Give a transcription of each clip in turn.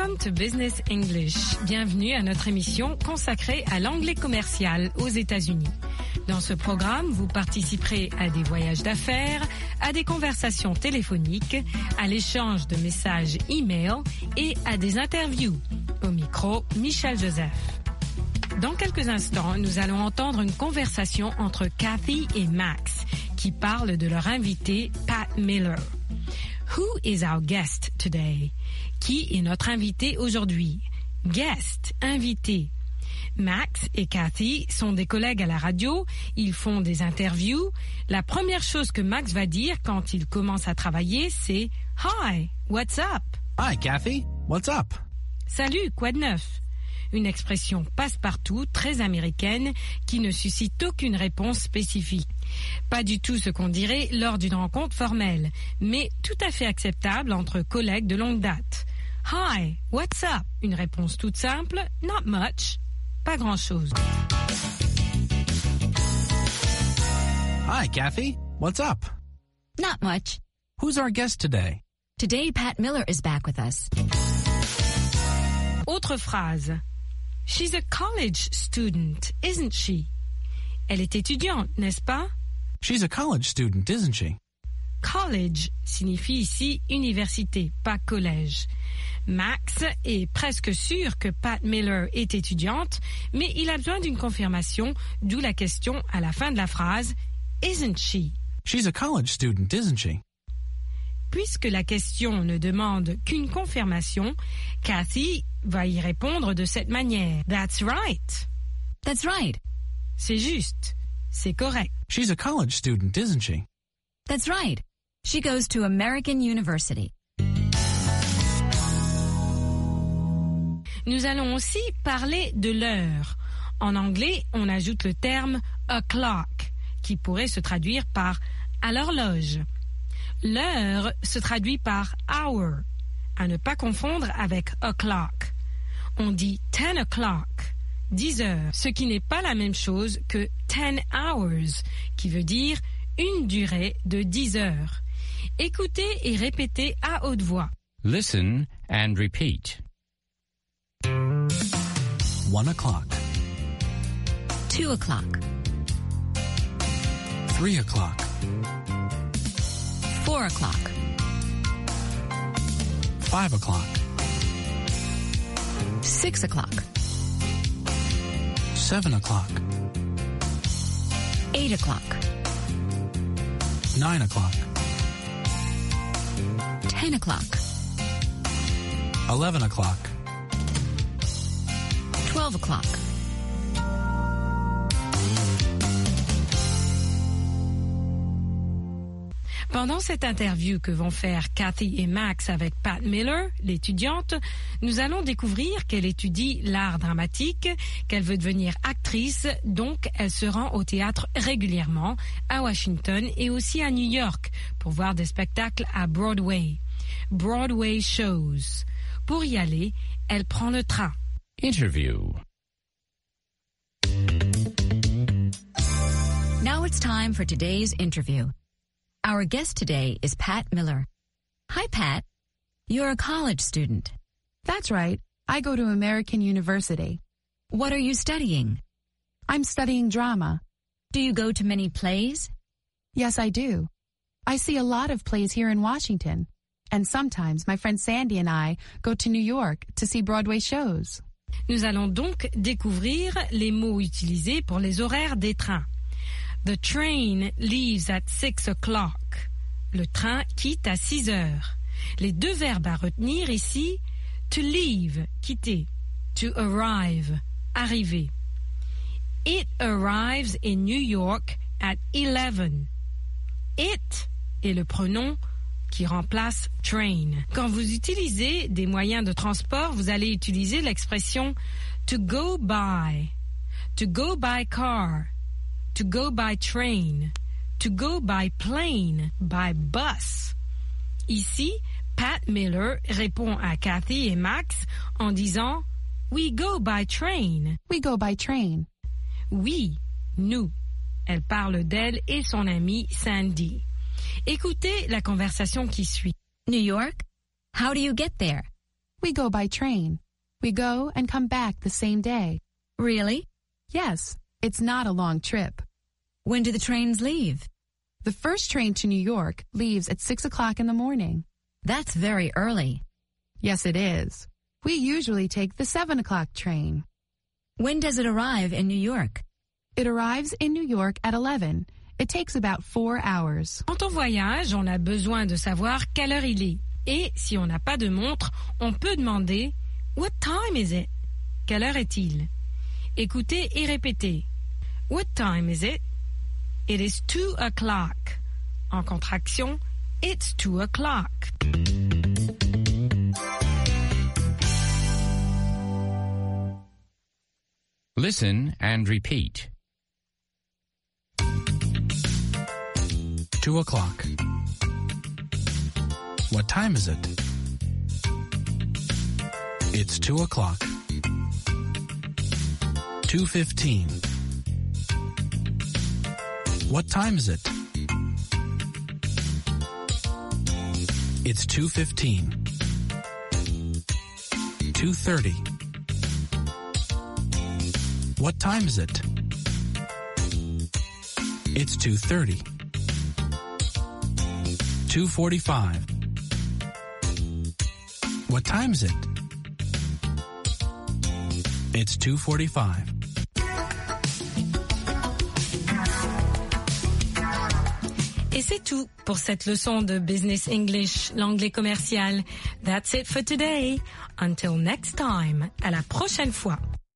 Welcome to Business English. Bienvenue à notre émission consacrée à l'anglais commercial aux États-Unis. Dans ce programme, vous participerez à des voyages d'affaires, à des conversations téléphoniques, à l'échange de messages e-mail et à des interviews. Au micro, Michel Joseph. Dans quelques instants, nous allons entendre une conversation entre Kathy et Max qui parlent de leur invité, Pat Miller. Who is our guest today? Qui est notre invité aujourd'hui? Guest, invité. Max et Kathy sont des collègues à la radio, ils font des interviews. La première chose que Max va dire quand il commence à travailler, c'est « Hi, what's up? » Hi, Kathy, what's up? Salut, quoi de neuf? Une expression passe-partout, très américaine, qui ne suscite aucune réponse spécifique. Pas du tout ce qu'on dirait lors d'une rencontre formelle, mais tout à fait acceptable entre collègues de longue date. Hi, what's up? Une réponse toute simple, not much, pas grand-chose. Hi, Kathy, what's up? Not much. Who's our guest today? Today, Pat Miller is back with us. Autre phrase. She's a college student, isn't she? Elle est étudiante, n'est-ce pas? She's a college student, isn't she? College signifie ici université, pas collège. Max est presque sûr que Pat Miller est étudiante, mais il a besoin d'une confirmation, d'où la question à la fin de la phrase « Isn't she ?» She's a college student, isn't she? Puisque la question ne demande qu'une confirmation, Kathy va y répondre de cette manière. That's right. That's right. C'est juste. C'est correct. She's a college student, isn't she? That's right. She goes to American University. Nous allons aussi parler de l'heure. En anglais, on ajoute le terme o'clock, qui pourrait se traduire par à l'horloge. L'heure se traduit par hour, à ne pas confondre avec o'clock. On dit 10 o'clock, 10 heures, ce qui n'est pas la même chose que 10 hours, qui veut dire une durée de 10 heures. Écoutez et répétez à haute voix. Listen and repeat. 1 o'clock. 2 o'clock. 3 o'clock. 4 o'clock. 5 o'clock. 6 o'clock. 7 o'clock. 8 o'clock. 9 o'clock. 10 o'clock. 11 o'clock. 12 o'clock. Pendant cette interview que vont faire Kathy et Max avec Pat Miller, l'étudiante, nous allons découvrir qu'elle étudie l'art dramatique, qu'elle veut devenir actrice, donc elle se rend au théâtre régulièrement, à Washington et aussi à New York, pour voir des spectacles à Broadway. Broadway shows. Pour y aller, elle prend le train. Interview. Now it's time for today's interview. Our guest today is Pat Miller. Hi, Pat. You're a college student. That's right. I go to American University. What are you studying? I'm studying drama. Do you go to many plays? Yes, I do. I see a lot of plays here in Washington. And sometimes my friend Sandy and I go to New York to see Broadway shows. Nous allons donc découvrir les mots utilisés pour les horaires des trains. The train leaves at 6 o'clock. Le train quitte à 6 heures. Les deux verbes à retenir ici, to leave, quitter, to arrive, arriver. It arrives in New York at 11. It est le pronom qui remplace train. Quand vous utilisez des moyens de transport, vous allez utiliser l'expression to go by car, to go by train, to go by plane, by bus. Ici, Pat Miller répond à Kathy et Max en disant « We go by train ». We go by train. Oui, nous. Elle parle d'elle et son amie Sandy. Écoutez la conversation qui suit. New York? How do you get there? We go by train. We go and come back the same day. Really? Yes, it's not a long trip. When do the trains leave? The first train to New York leaves at 6 o'clock in the morning. That's very early. Yes, it is. We usually take the 7 o'clock train. When does it arrive in New York? It arrives in New York at 11. It takes about 4 hours. Quand on voyage, on a besoin de savoir quelle heure il est. Et si on n'a pas de montre, on peut demander « What time is it ?» Quelle heure est-il? Écoutez et répétez. What time is it? It is 2 o'clock. En contraction, it's 2 o'clock. Listen and repeat. 2 o'clock. What time is it? It's 2 o'clock. 2:15. What time is it? It's 2:15. 2:30. What time is it? It's 2:30. 2:45. What time is it? It's 2:45. Et c'est tout pour cette leçon de Business English, l'anglais commercial. That's it for today. Until next time. À la prochaine fois.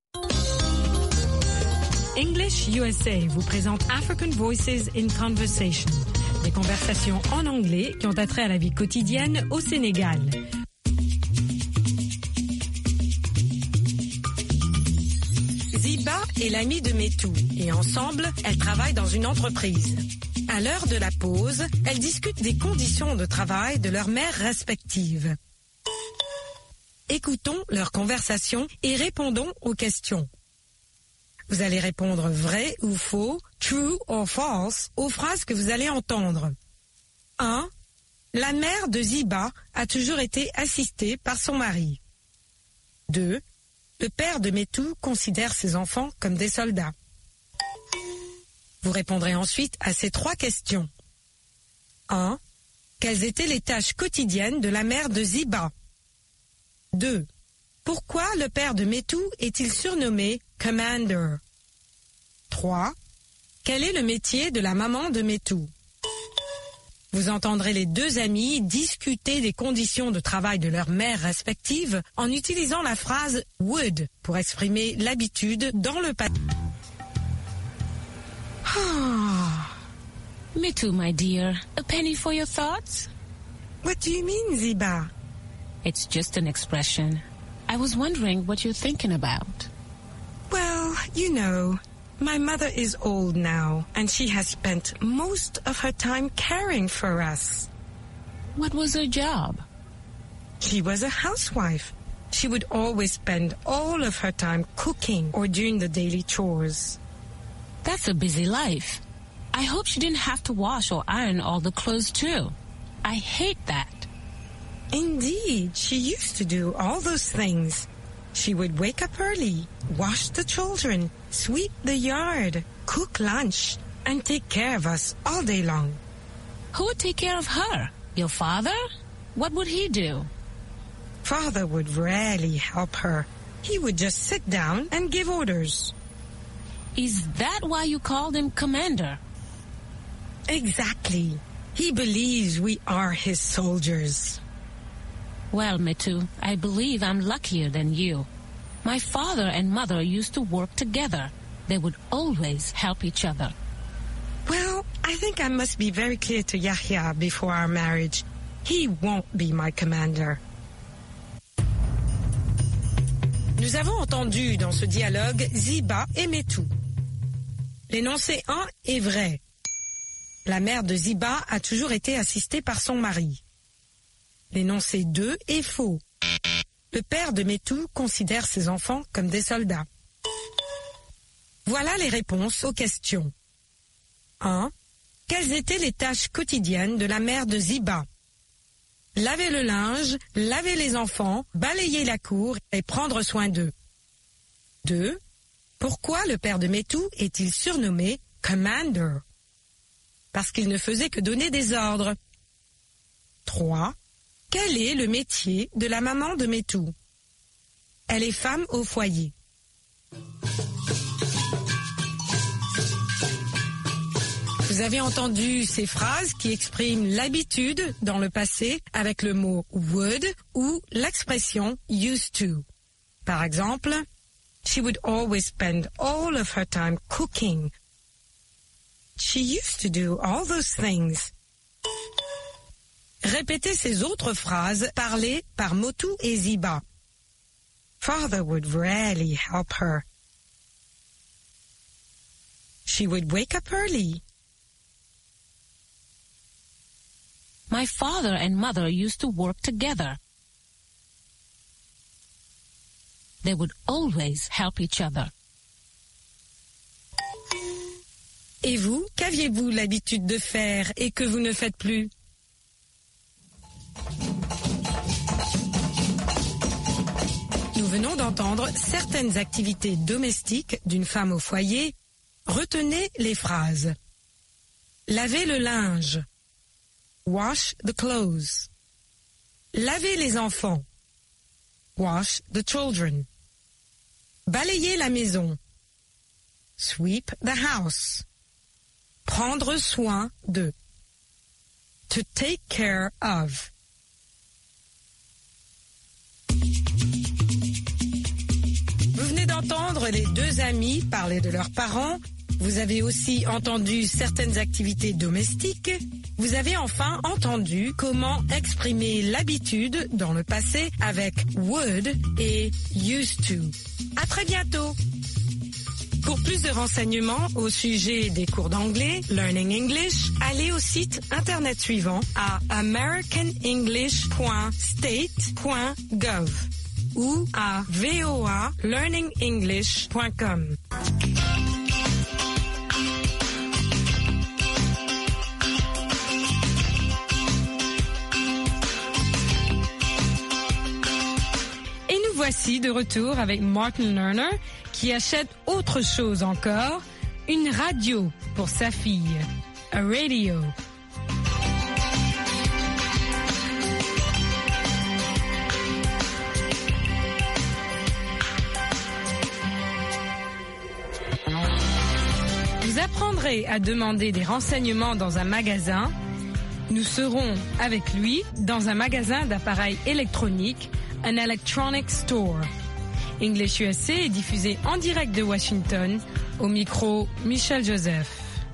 English USA vous présente African Voices in Conversation. Des conversations en anglais qui ont attrait à la vie quotidienne au Sénégal. Ziba est l'amie de Metou et ensemble, elles travaillent dans une entreprise. À l'heure de la pause, elles discutent des conditions de travail de leurs mères respectives. Écoutons leur conversation et répondons aux questions. Vous allez répondre vrai ou faux, true or false, aux phrases que vous allez entendre. 1. La mère de Ziba a toujours été assistée par son mari. 2. Le père de Metou considère ses enfants comme des soldats. Vous répondrez ensuite à ces 3 questions. 1. Quelles étaient les tâches quotidiennes de la mère de Ziba? 2. Pourquoi le père de Metou est-il surnommé Commander? 3. Quel est le métier de la maman de Metou? Vous entendrez les 2 amies discuter des conditions de travail de leurs mères respectives en utilisant la phrase would pour exprimer l'habitude dans le passé. Metou, my dear, a penny for your thoughts? What do you mean, Ziba? It's just an expression. I was wondering what you're thinking about. Well, you know, my mother is old now, and she has spent most of her time caring for us. What was her job? She was a housewife. She would always spend all of her time cooking or doing the daily chores. That's a busy life. I hope she didn't have to wash or iron all the clothes too. I hate that. Indeed, she used to do all those things. She would wake up early, wash the children, sweep the yard, cook lunch, and take care of us all day long. Who would take care of her? Your father? What would he do? Father would rarely help her. He would just sit down and give orders. Is that why you called him Commander? Exactly. He believes we are his soldiers. Well, Metou, I believe I'm luckier than you. My father and mother used to work together. They would always help each other. Well, I think I must be very clear to Yahya before our marriage. He won't be my commander. Nous avons entendu dans ce dialogue Ziba et Metou. L'énoncé 1 est vrai. La mère de Ziba a toujours été assistée par son mari. L'énoncé 2 est faux. Le père de Metou considère ses enfants comme des soldats. Voilà les réponses aux questions. 1. Quelles étaient les tâches quotidiennes de la mère de Ziba? laver le linge, laver les enfants, balayer la cour et prendre soin d'eux. 2. Pourquoi le père de Métou est-il surnommé Commander? Parce qu'il ne faisait que donner des ordres. 3. Quel est le métier de la maman de Métou? Elle est femme au foyer. Vous avez entendu ces phrases qui expriment l'habitude dans le passé avec le mot would ou l'expression used to. Par exemple, she would always spend all of her time cooking. She used to do all those things. Répétez ces autres phrases parlées par Motu et Ziba. Father would rarely help her. She would wake up early. My father and mother used to work together. They would always help each other. Et vous, qu'aviez-vous l'habitude de faire et que vous ne faites plus? Nous venons d'entendre certaines activités domestiques d'une femme au foyer. Retenez les phrases. Laver le linge. Wash the clothes. Laver les enfants. Wash the children. Balayer la maison. Sweep the house. Prendre soin de. To take care of. Vous venez d'entendre les deux amis parler de leurs parents. Vous avez aussi entendu certaines activités domestiques. Vous avez enfin entendu comment exprimer l'habitude dans le passé avec would et used to. À très bientôt. Pour plus de renseignements au sujet des cours d'anglais, Learning English, allez au site internet suivant à americanenglish.state.gov ou à voalearningenglish.com. Voici de retour avec Martin Lerner qui achète autre chose encore, une radio pour sa fille, a radio. Vous apprendrez à demander des renseignements dans un magasin. Nous serons avec lui dans un magasin d'appareils électroniques, an electronic store. English USA est diffusé en direct de Washington, au micro Michel Joseph.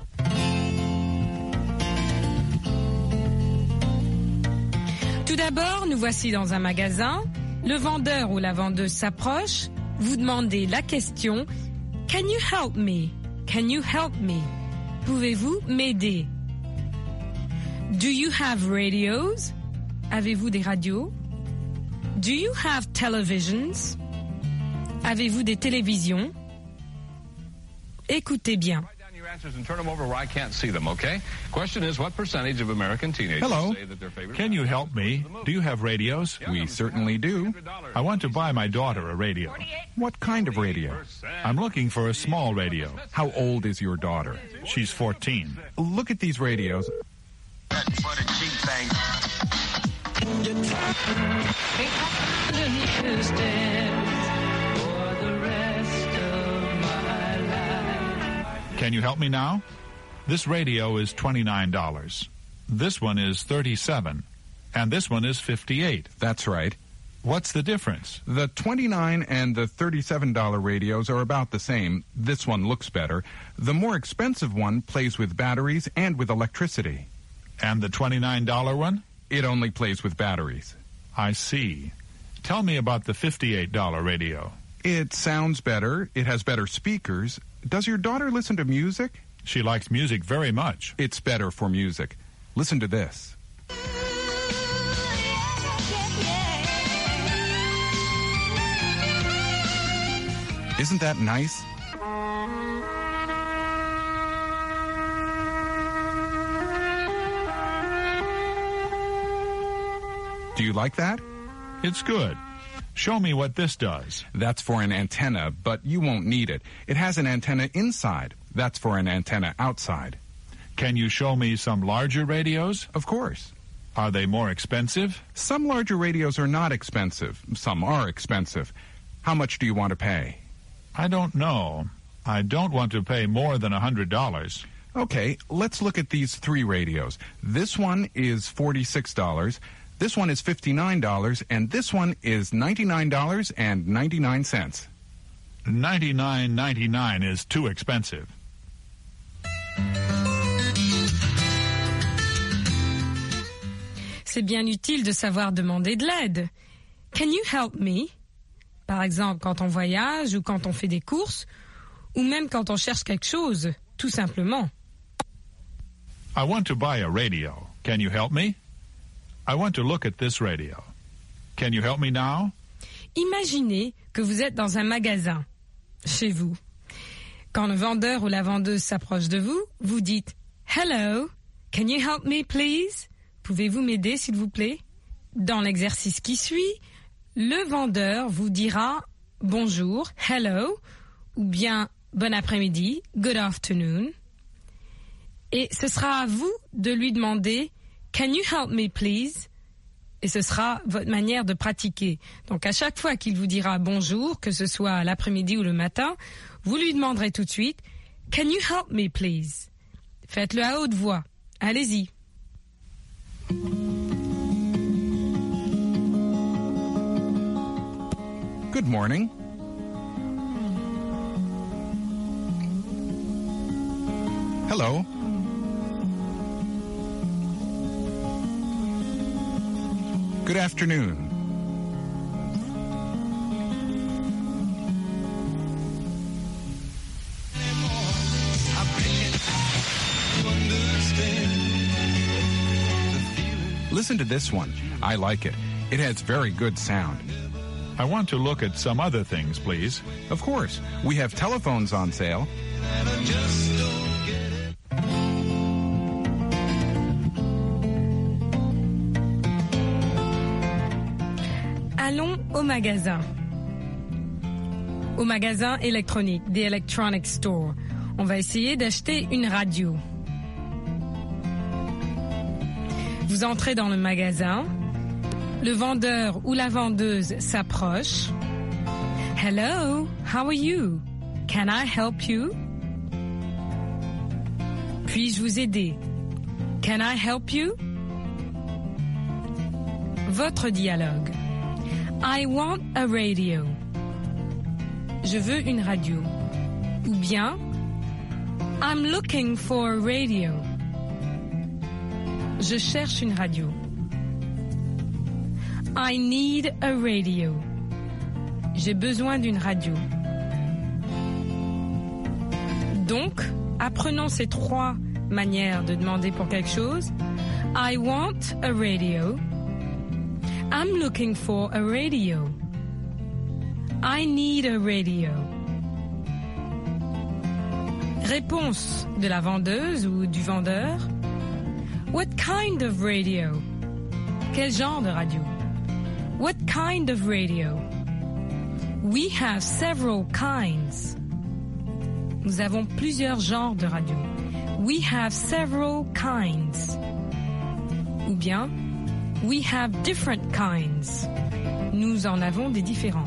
Tout d'abord, nous voici dans un magasin. Le vendeur ou la vendeuse s'approche. Vous demandez la question « Can you help me? Can you help me? Pouvez-vous m'aider? Do you have radios? Avez-vous des radios? Do you have televisions? Avez-vous des télévisions? Écoutez bien. And turn them over where I can't see them, okay? Question is, what percentage of American teenagers Hello. say that their favorite... Can you help me? Do you have radios? We certainly do. I want to buy my daughter a radio. What kind of radio? I'm looking for a small radio. How old is your daughter? She's 14. Look at these radios. Can you help me now? This radio is $29. This one is $37. And this one is $58. That's right. What's the difference? The $29 and the $37 radios are about the same. This one looks better. The more expensive one plays with batteries and with electricity. And the $29 one? It only plays with batteries. I see. Tell me about the $58 radio. It sounds better. It has better speakers. Does your daughter listen to music? She likes music very much. It's better for music. Listen to this. Isn't that nice? Do you like that? It's good. Show me what this does. That's for an antenna, but you won't need it. It has an antenna inside. That's for an antenna outside. Can you show me some larger radios? Of course. Are they more expensive? Some larger radios are not expensive. Some are expensive. How much do you want to pay? I don't know. I don't want to pay more than $100. Okay, let's look at these three radios. This one is $46. This one is $59, and this one is $99.99. $99.99 is too expensive. C'est bien utile de savoir demander de l'aide. Can you help me? Par exemple, quand on voyage ou quand on fait des courses, ou même quand on cherche quelque chose, tout simplement. I want to buy a radio. Can you help me? I want to look at this radio. Can you help me now? Imaginez que vous êtes dans un magasin, chez vous. Quand le vendeur ou la vendeuse s'approche de vous, vous dites « Hello, can you help me please? Pouvez-vous m'aider s'il vous plaît ?» Dans l'exercice qui suit, le vendeur vous dira « Bonjour, hello » ou bien « Bon après-midi, good afternoon ». Et ce sera à vous de lui demander « Can you help me please ?» Et ce sera votre manière de pratiquer. Donc à chaque fois qu'il vous dira bonjour, que ce soit l'après-midi ou le matin, vous lui demanderez tout de suite « Can you help me please ?» Faites-le à haute voix. Allez-y. Good morning. Hello. Good afternoon. Listen to this one. I like it. It has very good sound. I want to look at some other things, please. Of course. We have telephones on sale. Allons au magasin. Au magasin électronique, the electronic store. On va essayer d'acheter une radio. Vous entrez dans le magasin. Le vendeur ou la vendeuse s'approche. Hello, how are you? Can I help you? Puis-je vous aider? Can I help you? Votre dialogue. I want a radio. Je veux une radio. Ou bien, I'm looking for a radio. Je cherche une radio. I need a radio. J'ai besoin d'une radio. Donc, apprenons ces trois manières de demander pour quelque chose. I want a radio. I'm looking for a radio. I need a radio. Réponse de la vendeuse ou du vendeur. What kind of radio? Quel genre de radio? What kind of radio? We have several kinds. Nous avons plusieurs genres de radio. We have several kinds. Ou bien, we have different kinds. Nous en avons des différents.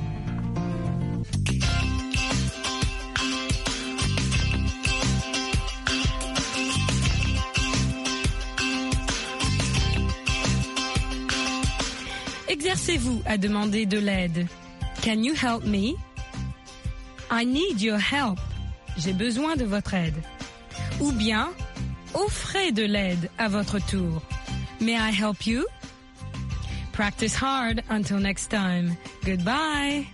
Exercez-vous à demander de l'aide. Can you help me? I need your help. J'ai besoin de votre aide. Ou bien, offrez de l'aide à votre tour. May I help you? Practice hard until next time. Goodbye.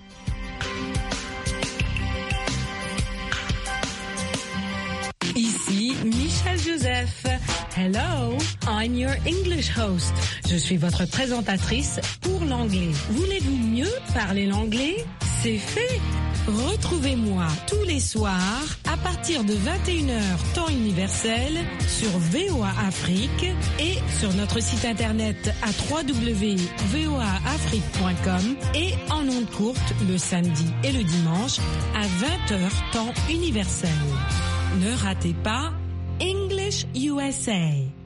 Ici Michel Joseph. Hello, I'm your English host. Je suis votre présentatrice pour l'anglais. Voulez-vous mieux parler l'anglais? C'est fait. Retrouvez-moi tous les soirs à partir de 21h temps universel sur VOA Afrique et sur notre site internet à www.voaafrique.com et en ondes courtes le samedi et le dimanche à 20h temps universel. Ne ratez pas English USA.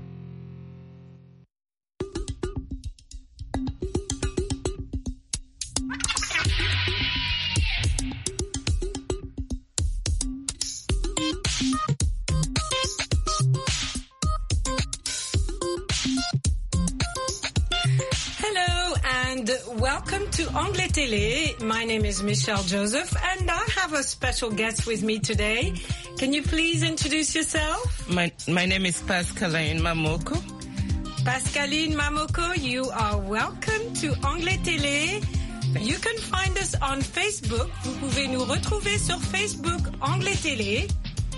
Welcome to Anglais Télé. My name is Michelle Joseph and I have a special guest with me today. Can you please introduce yourself? My name is Pascaline Mamoko. Pascaline Mamoko, you are welcome to Anglais Télé. You can find us on Facebook. Vous pouvez nous retrouver sur Facebook Anglais Télé.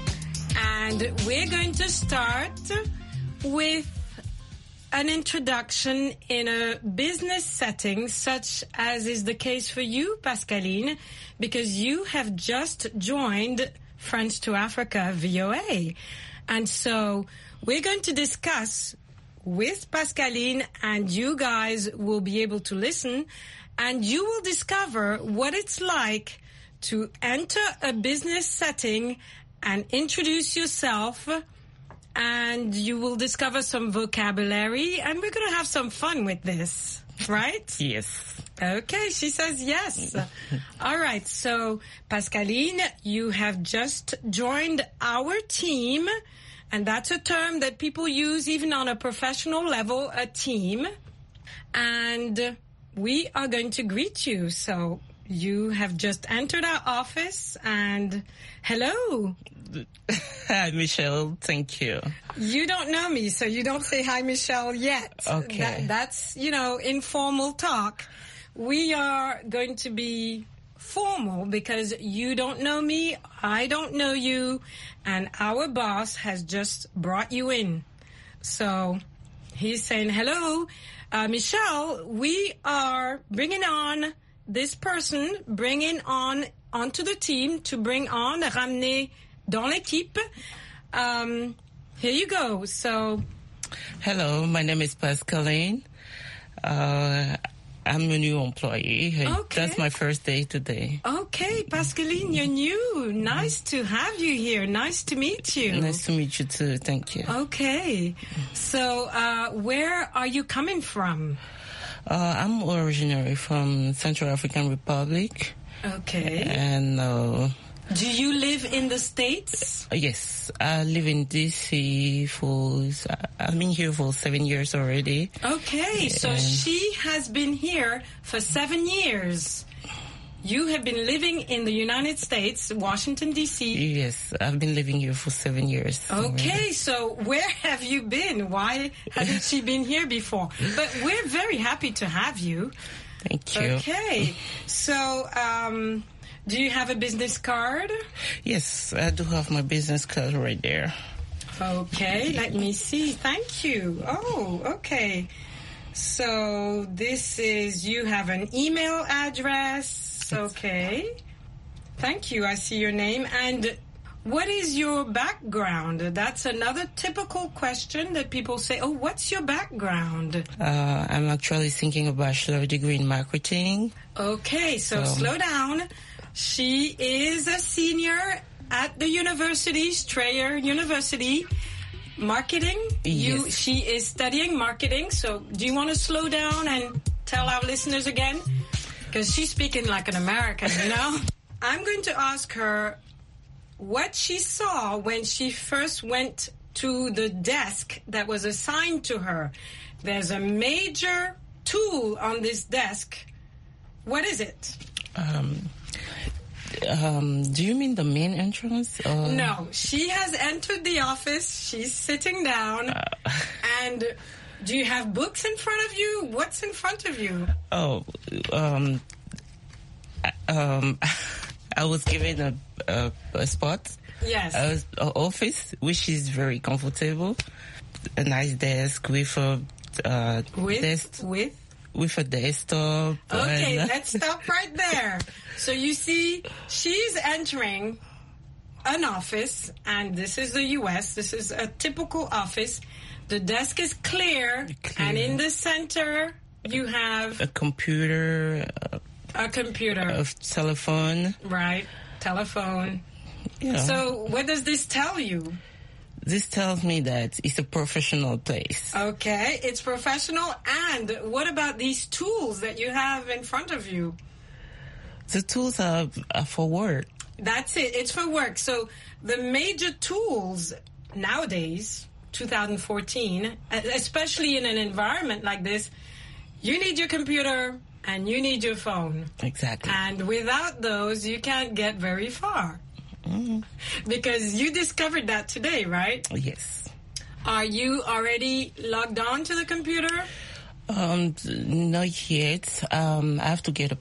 And we're going to start with an introduction in a business setting, such as is the case for you, Pascaline, because you have just joined French to Africa VOA. And so we're going to discuss with Pascaline, and you guys will be able to listen, and you will discover what it's like to enter a business setting and introduce yourself, and you will discover some vocabulary, and we're going to have some fun with this, right? Yes. Okay, she says yes. All right, so Pascaline, you have just joined our team, and that's a term that people use even on a professional level, a team. And we are going to greet you. So you have just entered our office, and hello. Hi, Michelle. Thank you. You don't know me, so you don't say hi, Michelle, yet. Okay. That's, informal talk. We are going to be formal because you don't know me, I don't know you, and our boss has just brought you in. So he's saying, hello, Michelle, we are bringing on this person, onto the team to bring on, ramener dans l'équipe. Here you go. So, hello, my name is Pascaline. I'm a new employee. Okay. That's my first day today. Okay, Pascaline, you're new. Nice to have you here. Nice to meet you. Nice to meet you too. Thank you. Okay. So, where are you coming from? I'm originally from Central African Republic. Okay. And do you live in the States? Yes, I live in DC I've been here for 7 years already. Okay, so she has been here for 7 years. You have been living in the United States, Washington, D.C. Yes, I've been living here for 7 years. Okay, so where have you been? Why hasn't she been here before? But we're very happy to have you. Thank you. Okay, so do you have a business card? Yes, I do have my business card right there. Okay, let me see. Thank you. Oh, okay. So this is, you have an email address. Okay. Thank you. I see your name. And what is your background? That's another typical question that people say, oh, what's your background? I'm actually thinking a bachelor degree in marketing. Okay, so slow down. She is a senior at the university, Strayer University, marketing. Yes. She is studying marketing. So do you want to slow down and tell our listeners again? Because she's speaking like an American, I'm going to ask her what she saw when she first went to the desk that was assigned to her. There's a major tool on this desk. What is it? Do you mean the main entrance? No, she has entered the office. She's sitting down. And do you have books in front of you? What's in front of you? I was given a spot. Yes. An office, which is very comfortable. A nice desk with a with with a desktop. Okay, let's stop right there. So you see, she's entering an office, and this is the U.S. This is a typical office. The desk is clear. And in the center, you have a computer. A telephone. Right, telephone. Yeah. So what does this tell you? This tells me that it's a professional place. Okay, it's professional. And what about these tools that you have in front of you? The tools are for work. That's it. It's for work. So the major tools nowadays, 2014, especially in an environment like this, you need your computer and you need your phone. Exactly. And without those, you can't get very far. Because you discovered that today, right? Yes. Are you already logged on to the computer? Not yet. I have to get a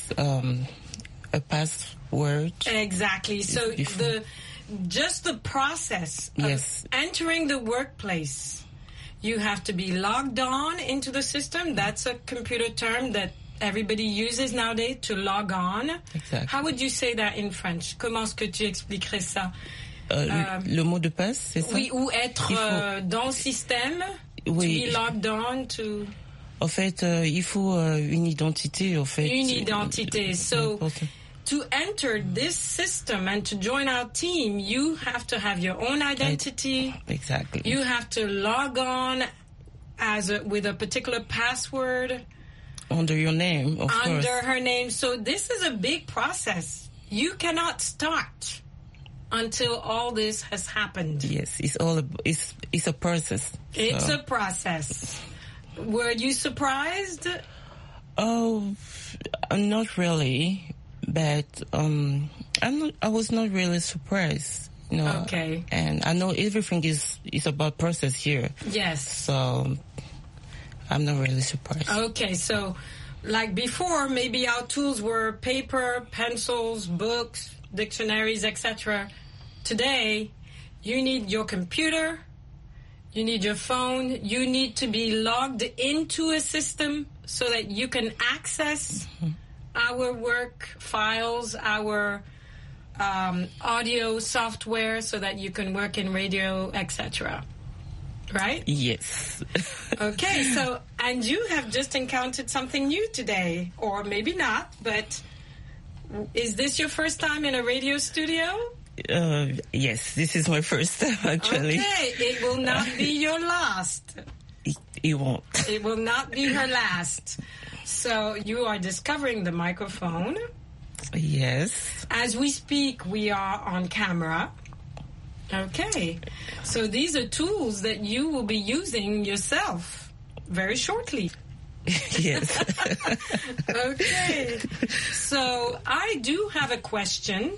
password. Exactly. So just the process of entering the workplace, you have to be logged on into the system. That's a computer term that everybody uses nowadays, to log on. Exactly. How would you say that in French? Comment est-ce que tu expliquerais ça? Le mot de passe, c'est ça? Oui, ou être dans le système. Oui. To be logged on to... En fait, il faut une identité, en fait. Une identité. So, to enter this system and to join our team, you have to have your own identity. Exactly. You have to log on with a particular password. Under your name, of course. Under her name. So this is a big process. You cannot start until all this has happened. Yes, it's a process. It's a process. Were you surprised? Oh, not really, but I was not really surprised. Okay. And I know everything is about process here. Yes. So I'm not really surprised. Okay, so like before, maybe our tools were paper, pencils, books, dictionaries, etc. Today, you need your computer, you need your phone, you need to be logged into a system so that you can access our work files, our audio software, so that you can work in radio, etc. Right? Yes. Okay, so, and you have just encountered something new today, or maybe not, but is this your first time in a radio studio? Yes, this is my first time, actually. Okay, it will not be your last. It won't. It will not be her last. So you are discovering the microphone. Yes. As we speak, we are on camera. Okay, so these are tools that you will be using yourself very shortly. Yes. Okay, so I do have a question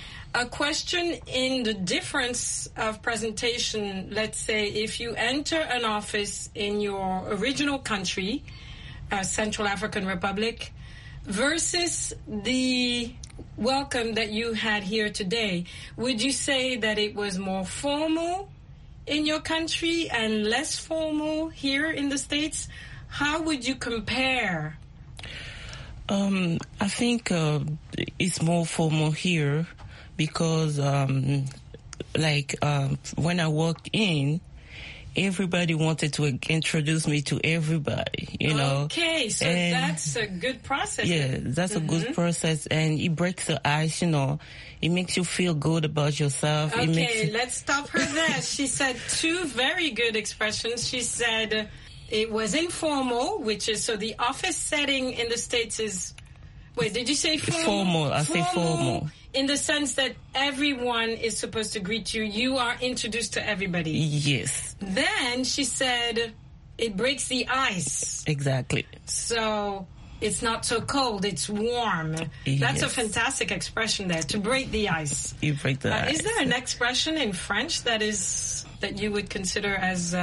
in the difference of presentation. Let's say if you enter an office in your original country, Central African Republic, versus the welcome that you had here today, would you say that it was more formal in your country and less formal here in the States? How would you compare? I think it's more formal here because, when I walked in, everybody wanted to introduce me to everybody, Okay, so that's a good process. Yeah, that's a good process, and it breaks the ice, It makes you feel good about yourself. Okay, let's stop her there. She said two very good expressions. She said it was informal, which is, so the office setting in the States is, wait, did you say formal? Formal, I say formal. In the sense that everyone is supposed to greet you. You are introduced to everybody. Yes. Then she said it breaks the ice. Exactly. So it's not so cold, it's warm. Yes. That's a fantastic expression there, to break the ice. You break the ice. Is there an expression in French that you would consider as...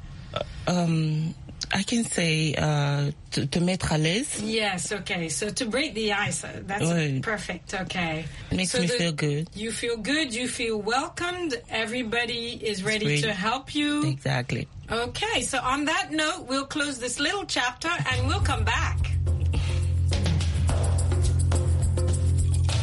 I can say te mettre à l'aise. Yes, okay. So to break the ice, that's perfect, okay. Makes me feel good. You feel good, you feel welcomed, everybody is ready to help you. Exactly. Okay, so on that note, we'll close this little chapter and we'll come back.